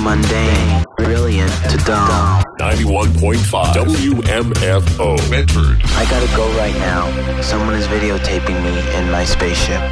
mundane, brilliant to dumb. 91.5 WMFO Medford. I gotta go right now. Someone is videotaping me in my spaceship.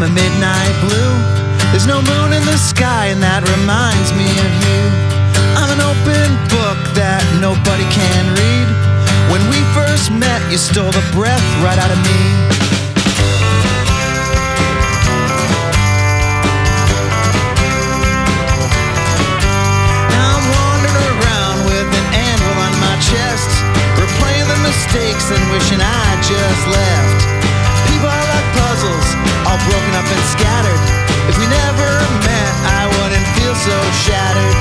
a midnight blue. There's no moon in the sky, and that reminds me of you. I'm an open book that nobody can read. When we first met, you stole the breath right out of me. Now I'm wandering around with an anvil on my chest, replaying the mistakes and wishing I just left. People are like puzzles, all broken up and scattered. If we never met, I wouldn't feel so shattered.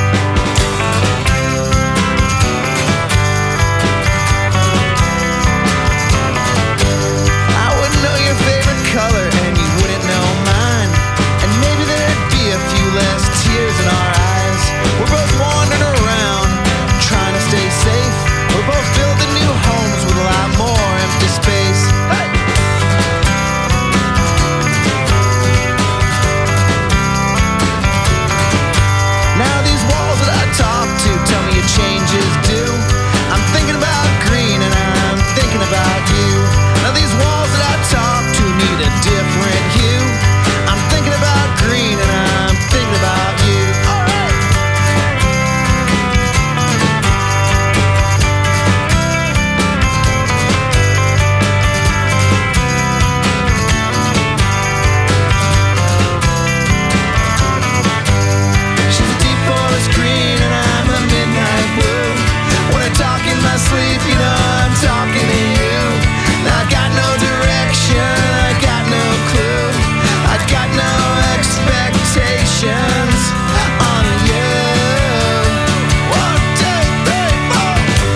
I wouldn't know your favorite color and you wouldn't know mine. And maybe there'd be a few less tears in our eyes. We're both wandering around, trying to stay safe. We're both building new homes with a lot more empty space. Hey! Now these walls that I talk to tell me your changes do. I'm thinking about green and I'm thinking about you. Now these walls that I talk to need a different hue. I'm thinking about green and I'm thinking about you. All right. She's a deep forest green and I'm a midnight blue. When I talk in my sleep, you know I'm talking to you. I got no direction, I got no clue, I got no expectations on you. 1, 2, 3, 4.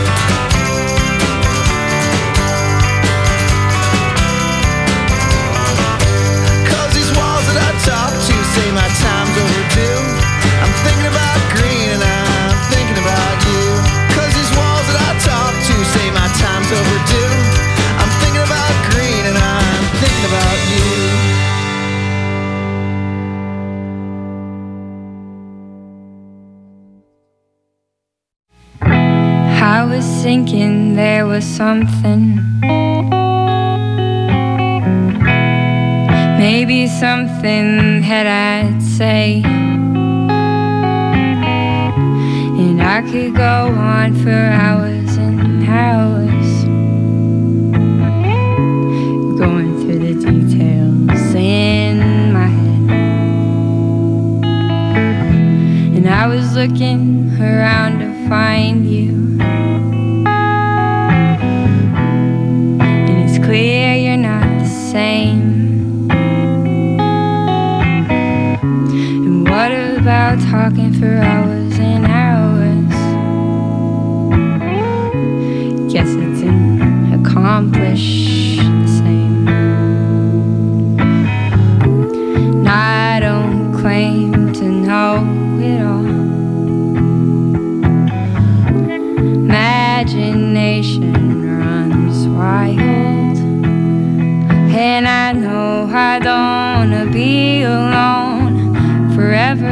'Cause these walls that I talk to say my time's overdue. I'm thinking about green and I'm thinking about you. 'Cause these walls that I talk to say my time's overdue. I'm thinking about green and I'm thinking about you. I was thinking there was something, maybe something that I'd say, and I could go on for hours and hours, going through the details in my head. And I was looking around to find you, and it's clear you're not the same. And what about talking for hours and hours? Guess it didn't accomplish the same. And I don't claim to know it all. Imagination runs wild, and I know I don't wanna be alone forever.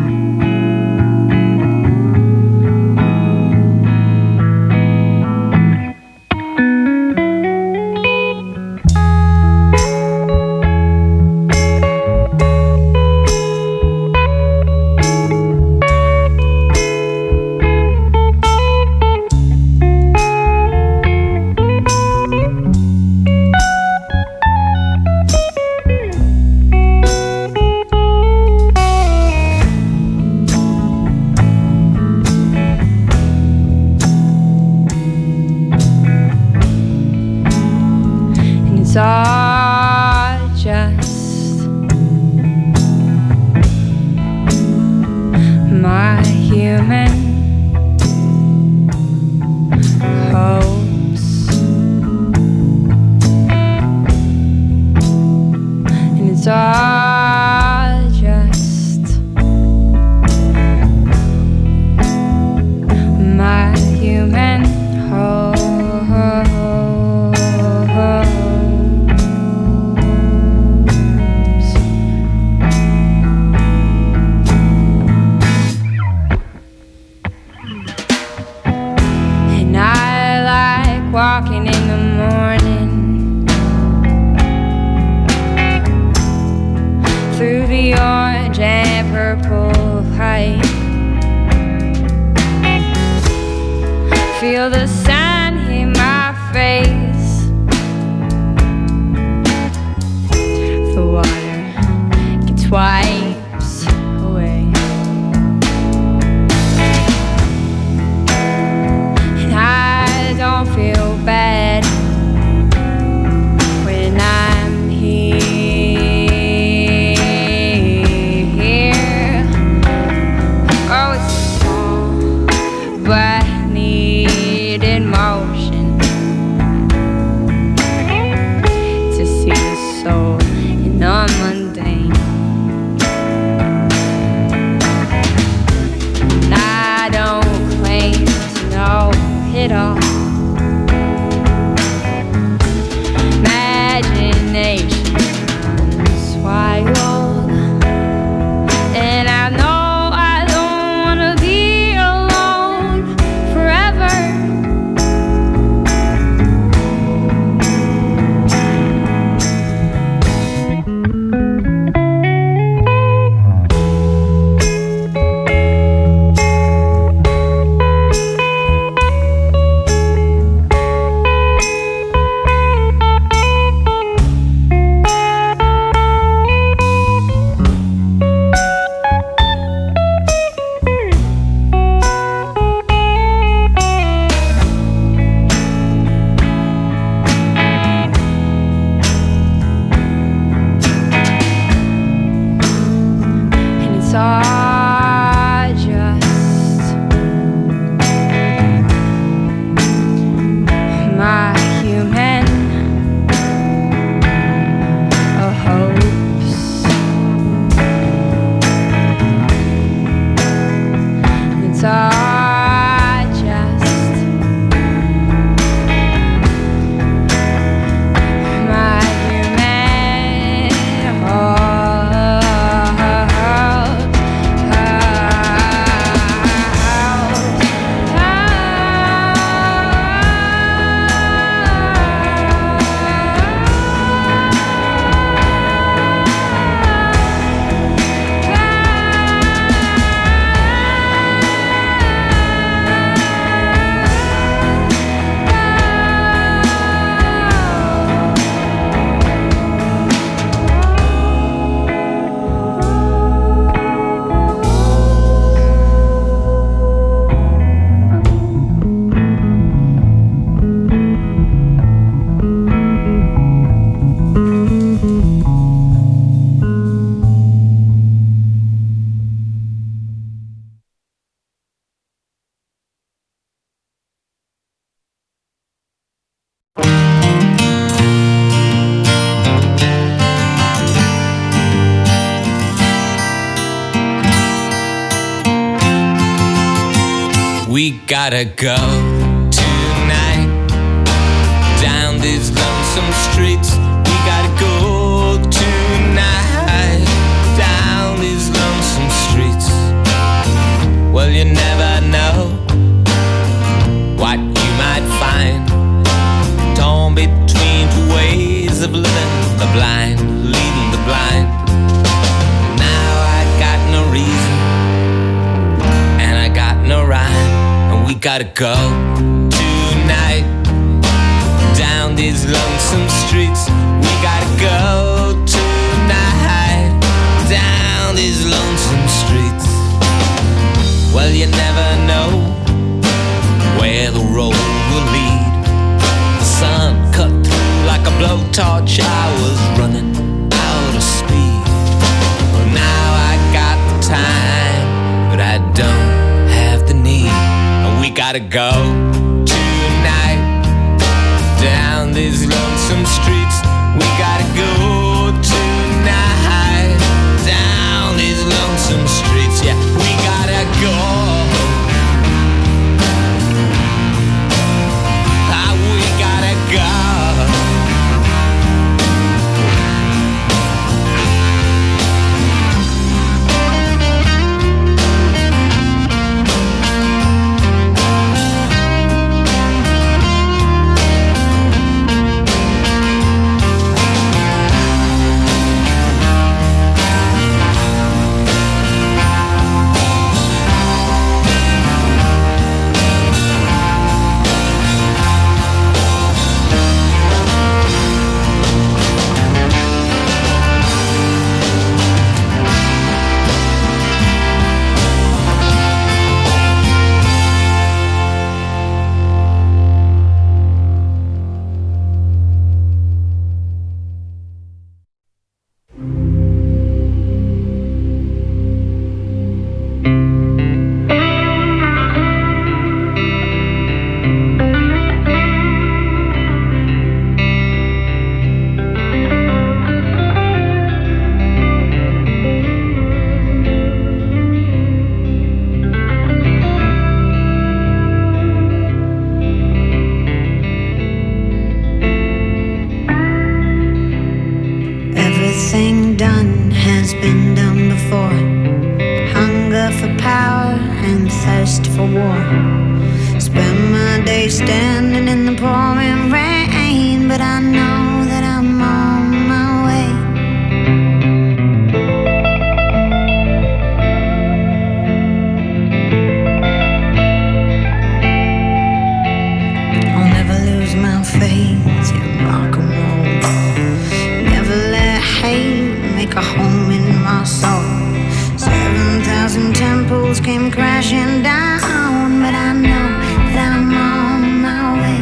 It's all just my human hopes, and it's all just my human hopes. Walking in the morning, feel the sun hit my face. The water gets wipes away, and I don't feel bad when I'm here. Oh, it's small, but needed motion to see the soul in the mundane. And I don't claim to know it all. Imagination runs wild, and I know I don't wanna be alone forever. And it's all just my human hopes. And it's all just my human We gotta go tonight down these lonesome streets. We gotta go tonight down these lonesome streets. Well, you never know what you might find, torn between two ways of living, the blind leading the blind. Now I got no reason and I got no rhyme. We gotta go tonight down these lonesome streets. We gotta go tonight down these lonesome streets. Well, you never know where the road will lead. The sun cut through like a blowtorch. I was running out of speed. Well, now I got the time, but I don't have the need. We gotta go tonight down these lonesome streets. We gotta go tonight down these lonesome streets. Yeah, we gotta go. We gotta go. war. Spend my day standing in the pouring rain, but I know that I'm on my way. I'll never lose my faith in rock and roll. Never let hate make a home in my soul. 7,000 temples came crashing down, but I know that I'm on my way.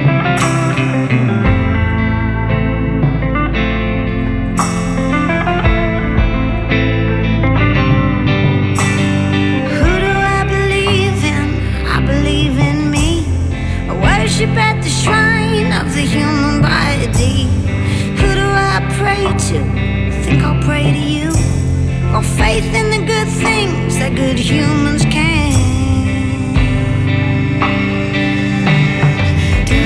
Who do I believe in? I believe in me. I worship at the shrine of the human body. Who do I pray to? Think I'll pray to you. Or faith in the good things that good humans can do.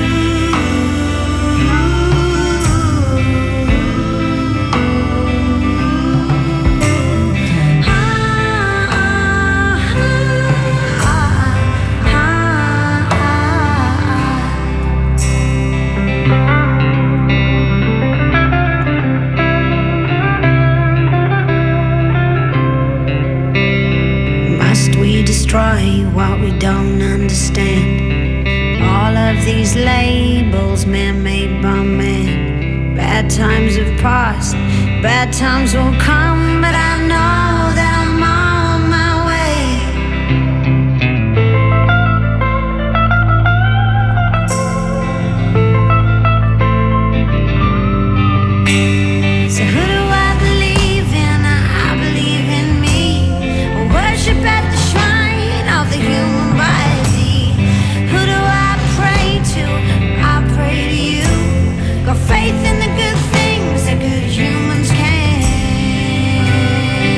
Destroy what we don't understand. All of these labels man-made by man. Bad times have passed, bad times will come, but I know that I'm on my way. So who do I believe in? I believe in me. I worship at the shrine of the human body. Who do I pray to? I pray to you. Got faith in the good things that good humans can.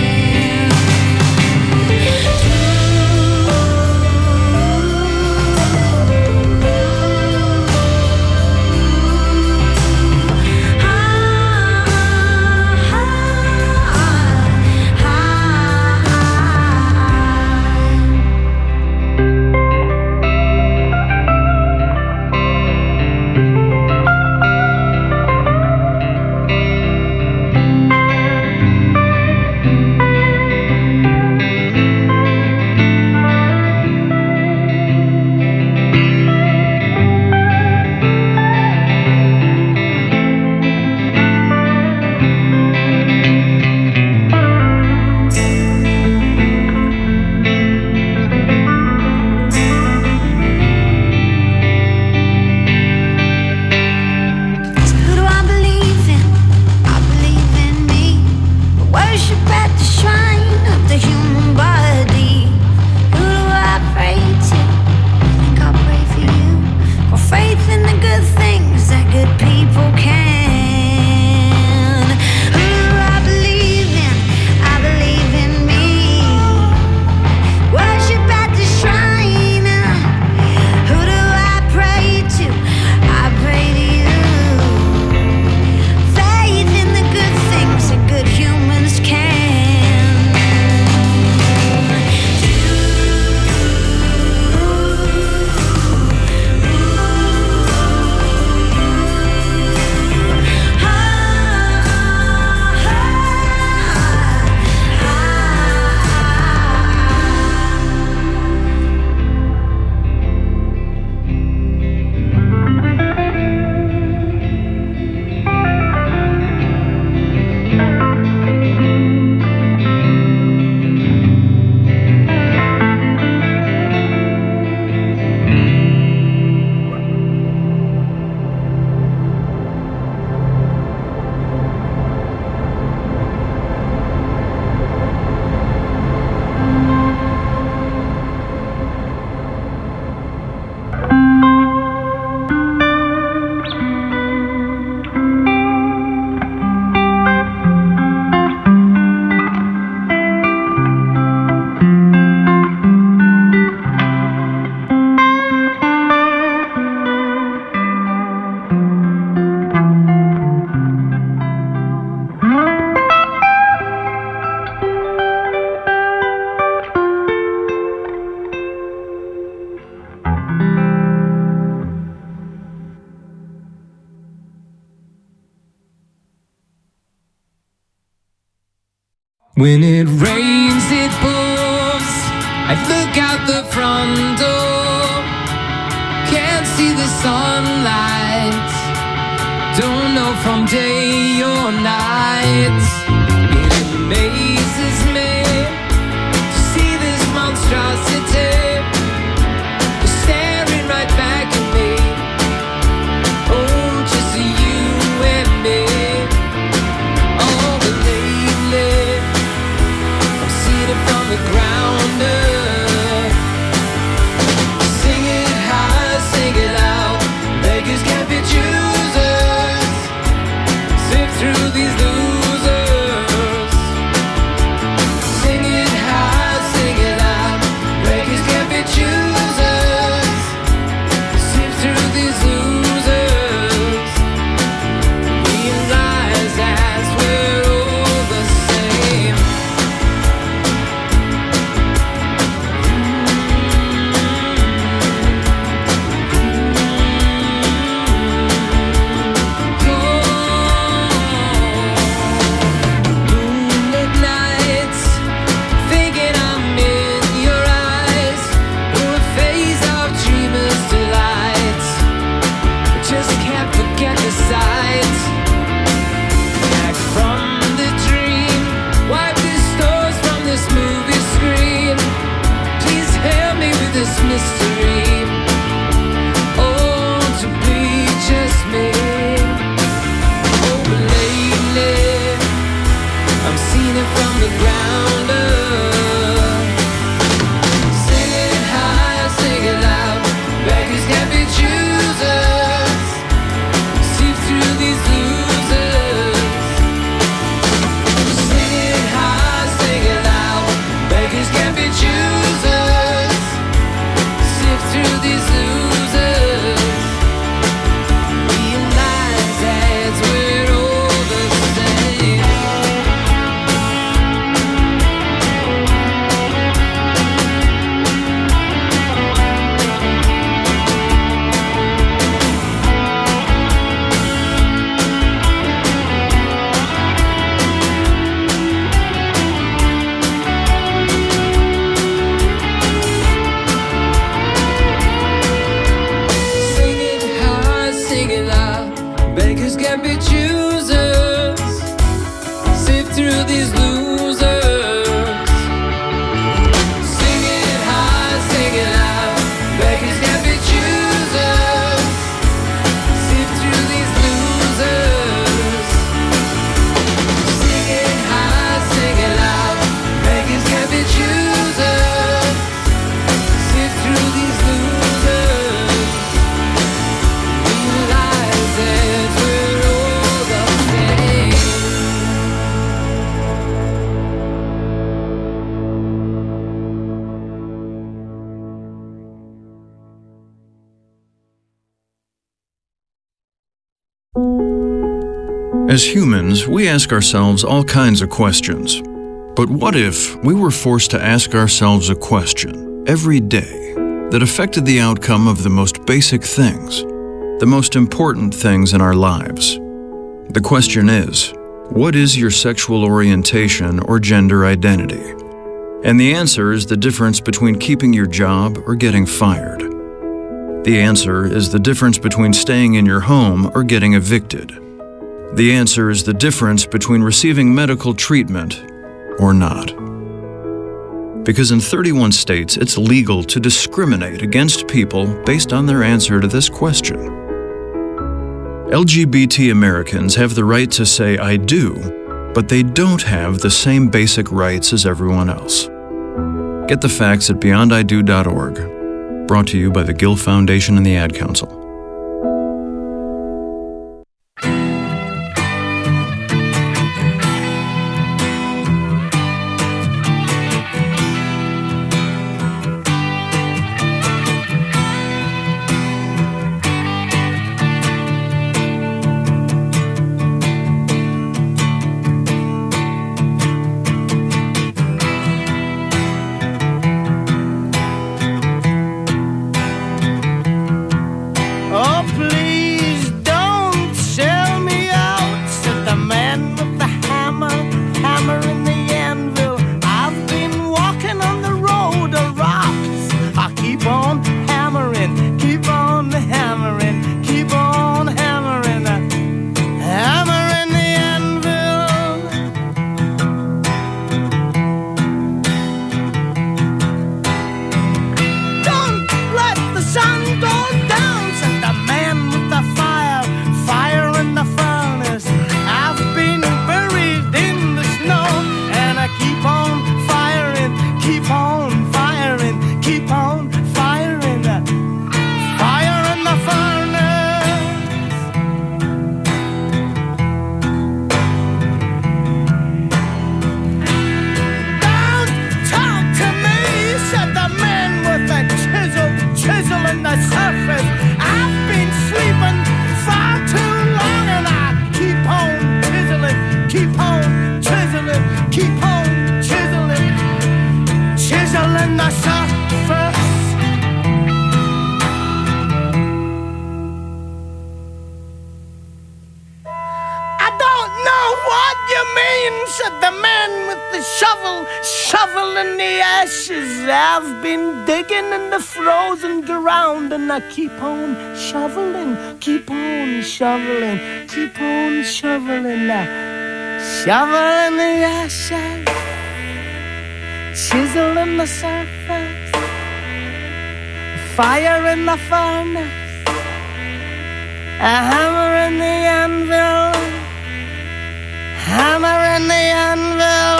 When it rains, it pours. I look out the front door. Can't see the sunlight. Don't know from day or night. It amazes me to see this monstrosity staring right back at me. Oh, just you and me. Oh, but lately I'm seeing it from the ground up. Sing it high, sing it loud. Beggars can't be choosers. Sift through these losers. Sing it high, sing it loud. Beggars can't be choosers. Sift through these losers. Realize as we're all the same. Moonlit nights, thinking I'm in your eyes. You're a phase of dreamers' delights. I just can't forget the sight. Back from the dream, wipe the stars from this movie screen. Please help me with this mystery. Oh, to be just me. Oh, but lately I'm seeing it from the ground up. Sing it high, sing it loud. Beggars can't be choosers. Sift through these losers. Sing it high, sing it loud. Beggars can't be choosers. Sift through these losers. Realize as we're all the same. Sing it high, sing it loud. Beggars can't be choosers. Sift through these losers. Sing it high, sing it loud. Beggars can't be choosers. Sift through these losers. Sing it high, sing it loud. Beggars can't be choosers. Sift through these losers. Realize that we're all the same. As humans, we ask ourselves all kinds of questions. But what if we were forced to ask ourselves a question every day that affected the outcome of the most basic things, the most important things in our lives? The question is, what is your sexual orientation or gender identity? And the answer is the difference between keeping your job or getting fired. The answer is the difference between staying in your home or getting evicted. The answer is the difference between receiving medical treatment or not. Because in 31 states, it's legal to discriminate against people based on their answer to this question. LGBT Americans have the right to say "I do," but they don't have the same basic rights as everyone else. Get the facts at beyondido.org. Brought to you by the Gill Foundation and the Ad Council. the surface. I've been sleeping far too long, and I keep on chiseling, keep on chiseling, keep on chiseling, chiseling the surface. I don't know what you mean, said the man with the shovel, shoveling the ashes. I've been digging in the frozen ground, and I keep on shoveling, keep on shoveling, keep on shoveling now. Shoveling the ashes, chiseling the surface, fire in the furnace, a hammer in the anvil, hammer in the anvil.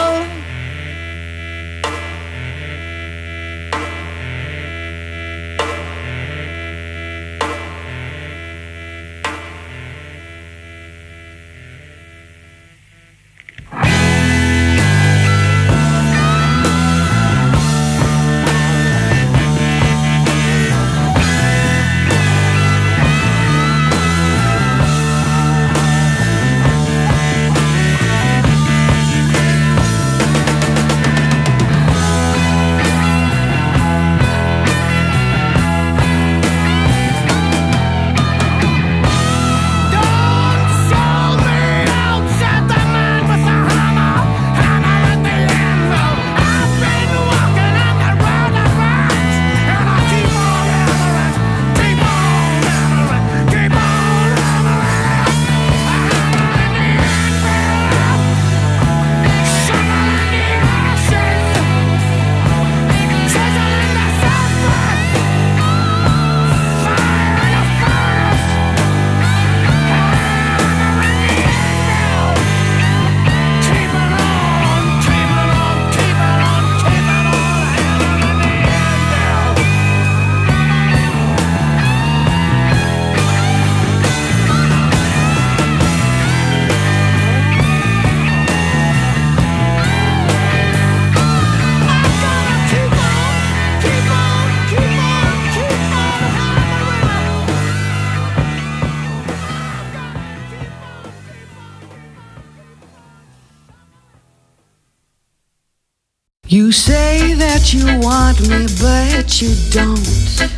You say that you want me, but you don't.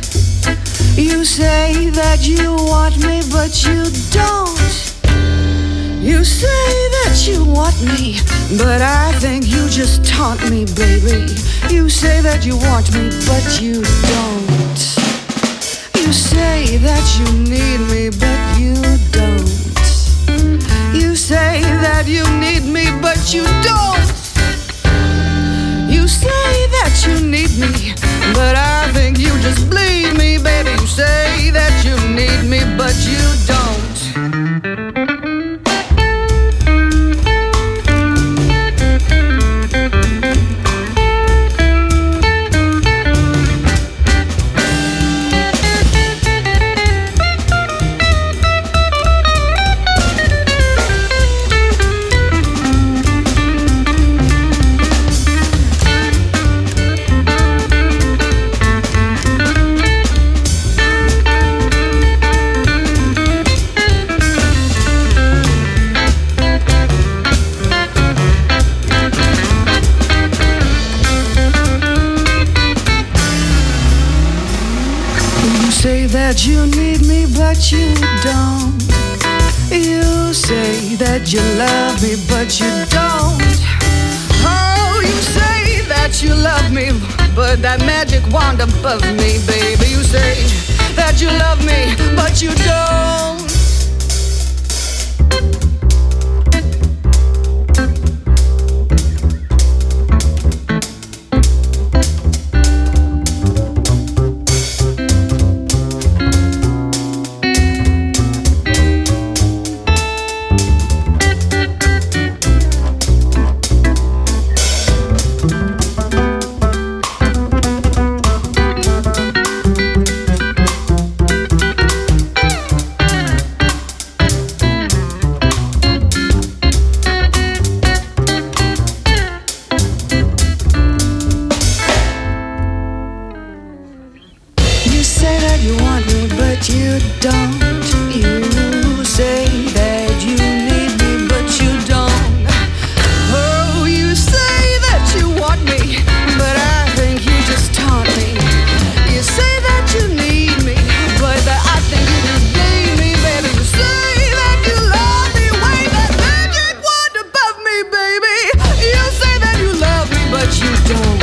You say that you want me, but you don't. You say that you want me, but I think you just taunt me, baby. You say that you want me, but you don't. You say that you need me, but you don't. You say that you need me, but you don't. You say that you need me, but I think you just bleed me, baby. You say that you need me, but you don't. That you need me, but you don't. You say that you love me, but you don't. Oh, you say that you love me, but that magic wand above me, baby. You say that you love me, but you don't. but you don't. You say that you need me, but you don't. Oh, you say that you want me, but I think you just taunt me. You say that you need me, but I think you just gave me, baby. You say that you love me, wait, that magic word above me, baby. You say that you love me, but you don't.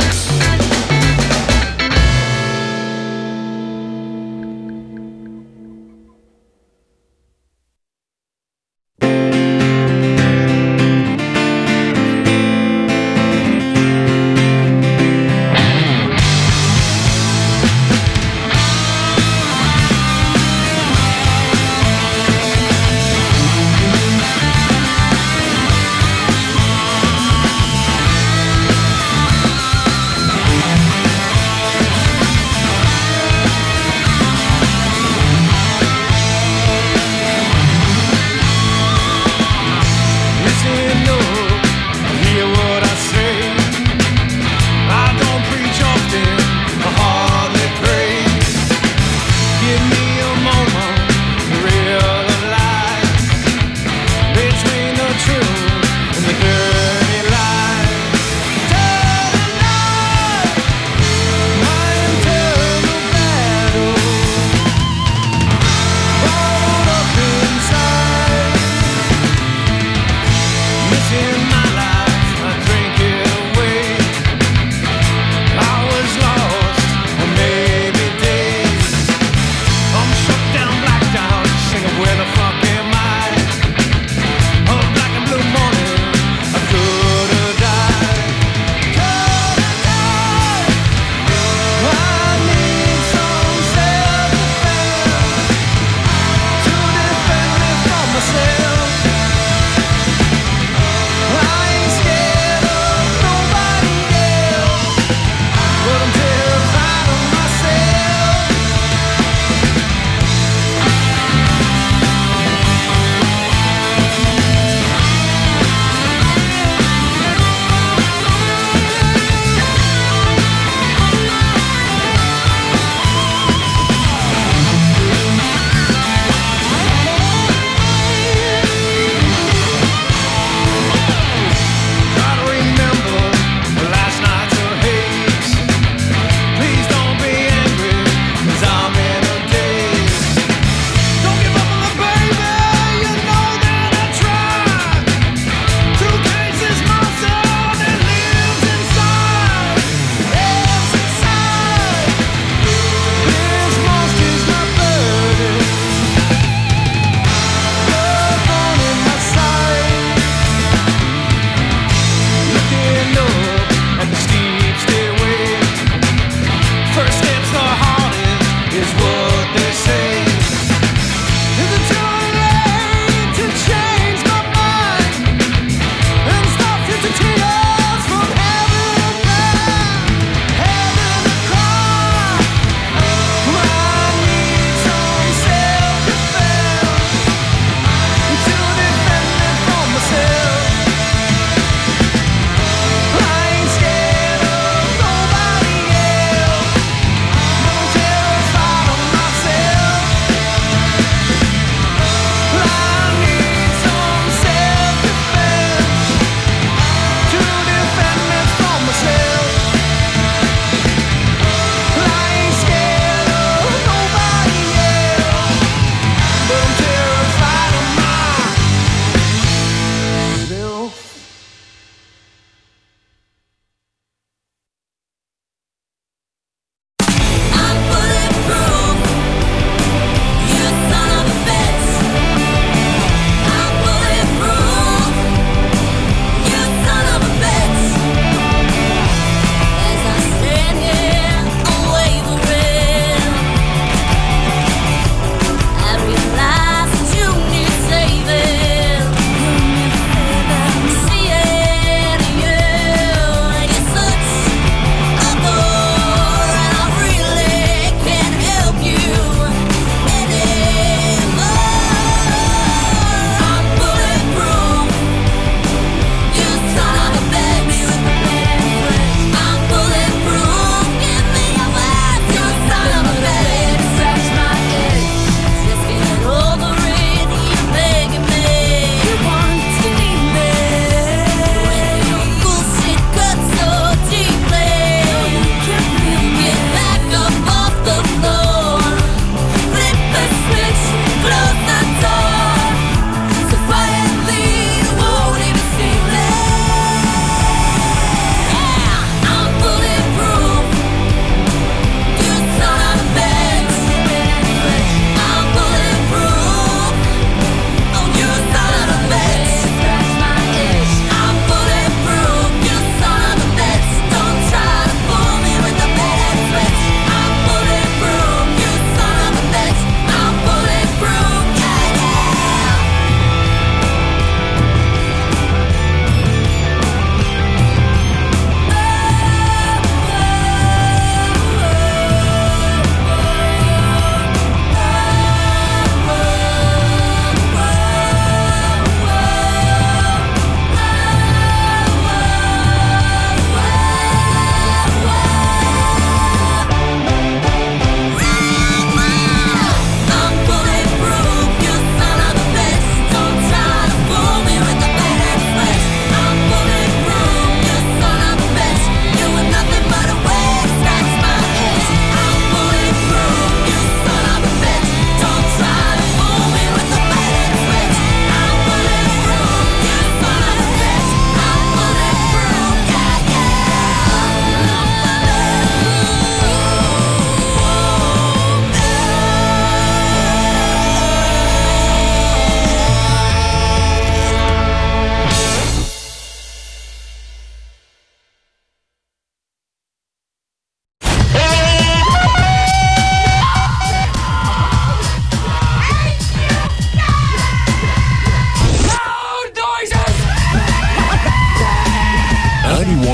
Down black.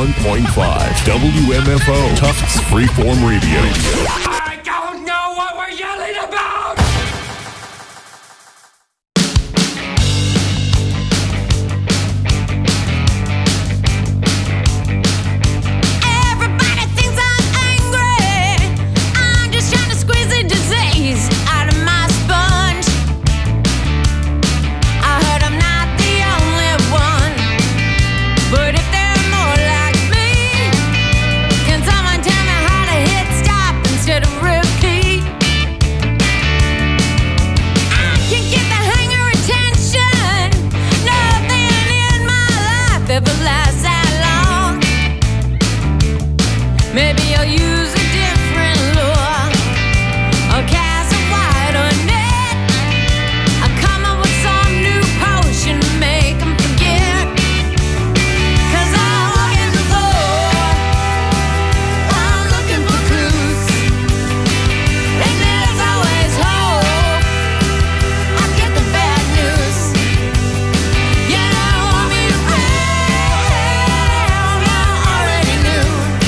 101.5 WMFO Tufts Freeform Radio. I don't know what we're yelling about! Everybody thinks I'm angry. I'm just trying to squeeze the disease out of my sponge. I heard I'm not the only one, but if they're more like me, can someone tell me how to hit stop instead of repeat? I can't get the hang of retention. Nothing in my life ever lasts that long. Maybe I'll use a different lure or cast a wider net. I'll come up with some new potion to make them forget. 'Cause I'm looking for clues, and there's always hope. I get the bad news. You don't want me around. I already knew.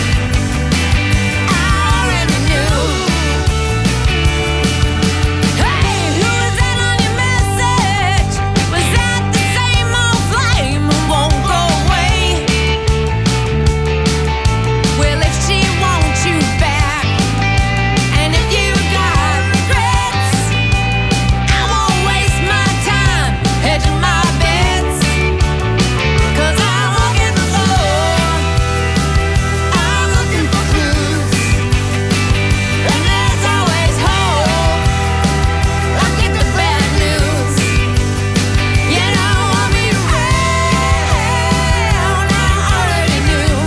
Hey, who was that on your message? Was that the same old flame who won't go away? Well, if she wants you back, and if you got regrets, I won't waste my time hedging my bets. 'Cause I'm looking for clues, and there's always hope. I get the bad news. You don't want me around. I already knew.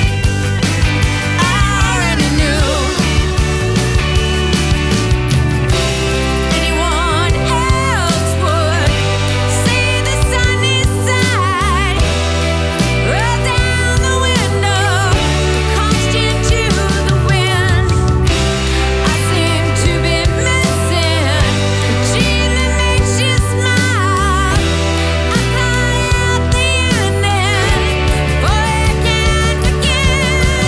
Anyone else would see the sunny side. Roll down the window, caution to the wind. I seem to be missing the gene that makes you smile. I cry out the ending before it can begin.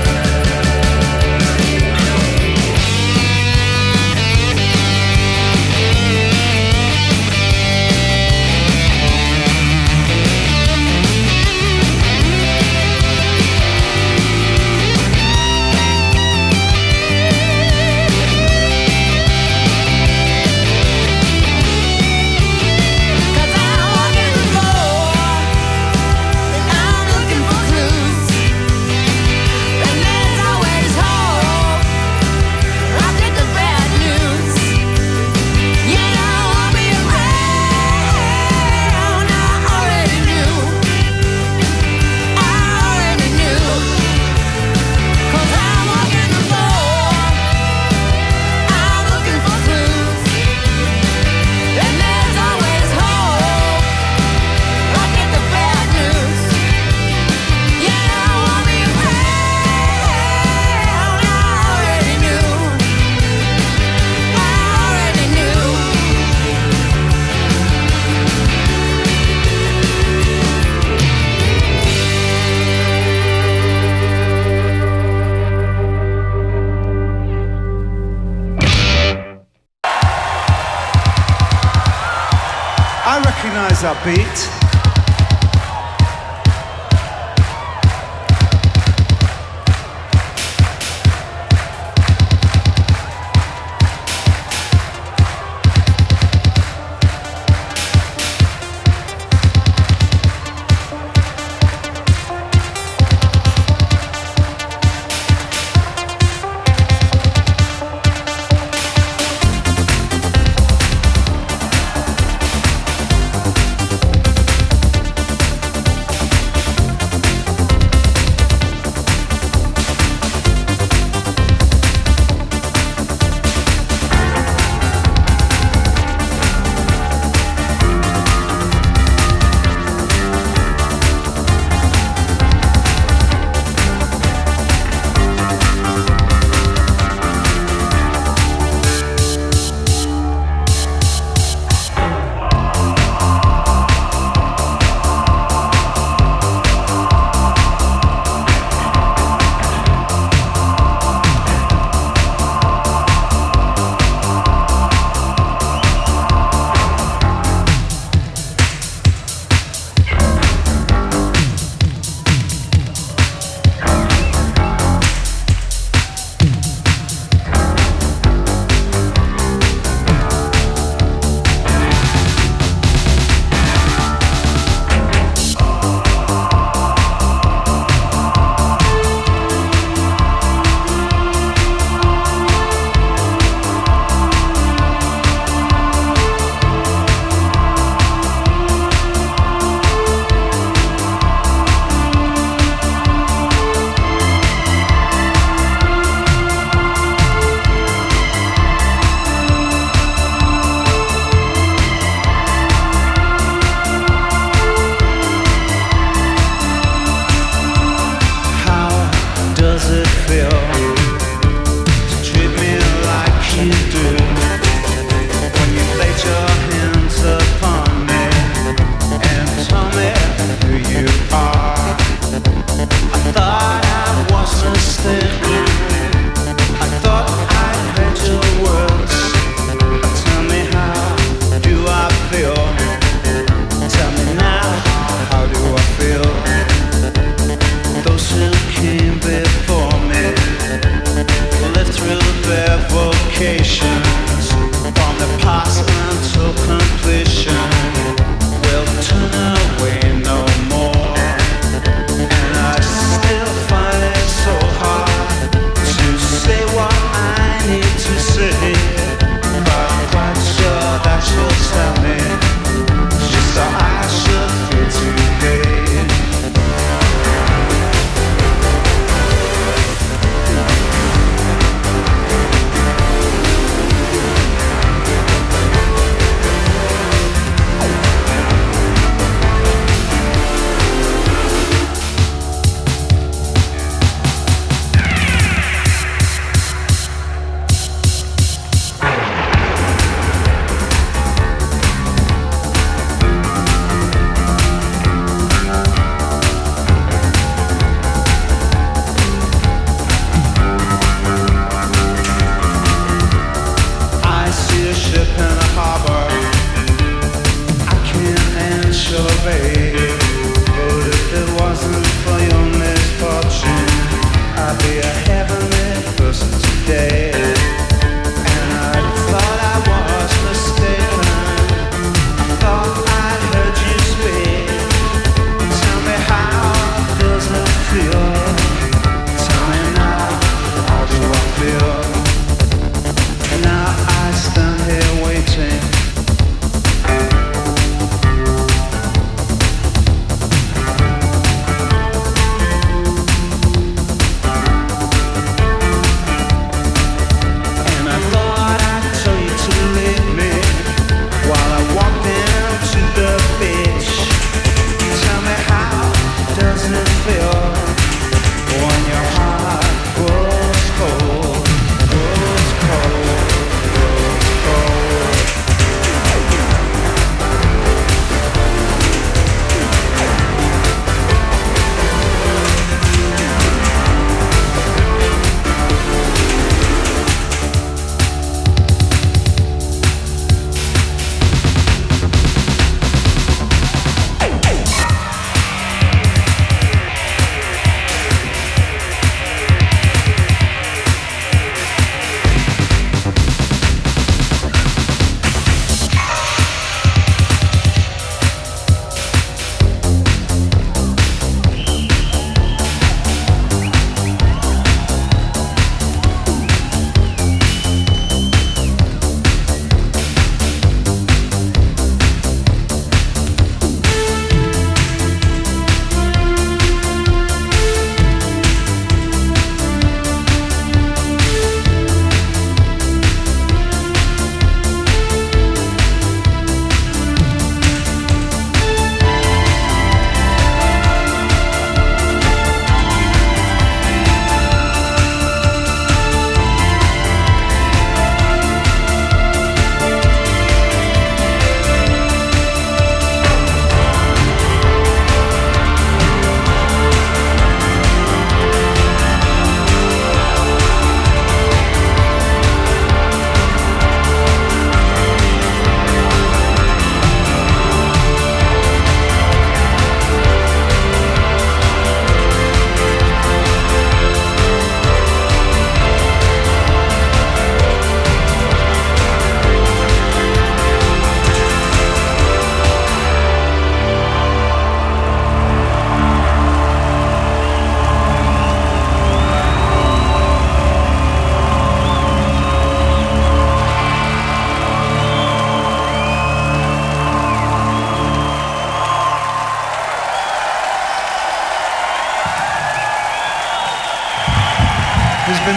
I'm looking for clues, and there's always hope. I get the bad news. You don't want me around. I already knew. 'Cause I'm looking for clues, and there's always hope. I get the bad news. You don't want me around. I already knew. I recognize that beat.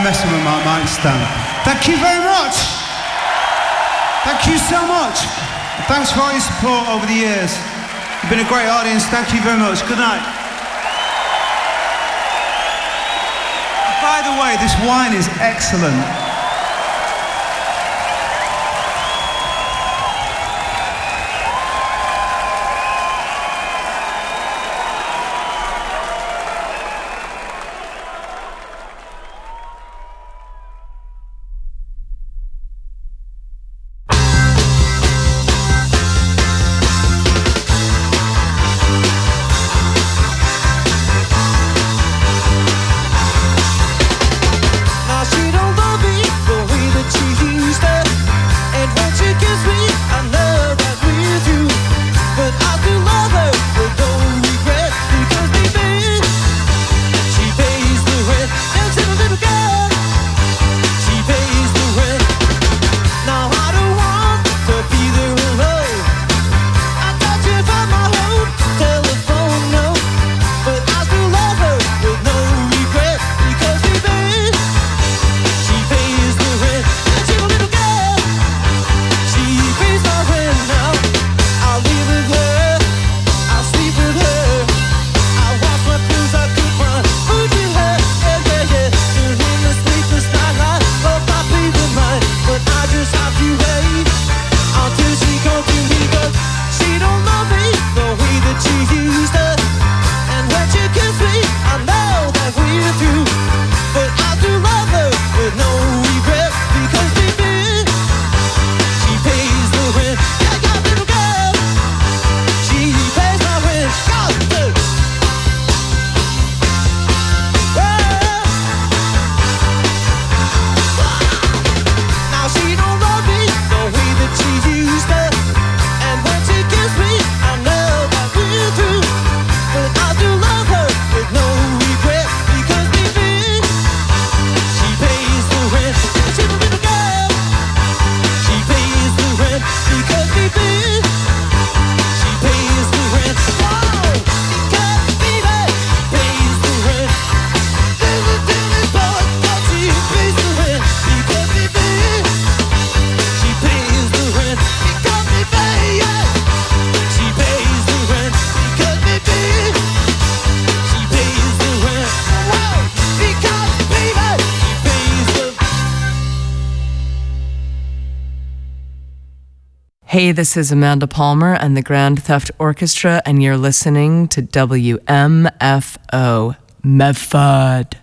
messing with my mic stand. Thank you very much. Thank you so much. Thanks for all your support over the years. You've been a great audience. Thank you very much. Good night. By the way, this wine is excellent. Hey, this is Amanda Palmer and the Grand Theft Orchestra, and you're listening to WMFO Medford.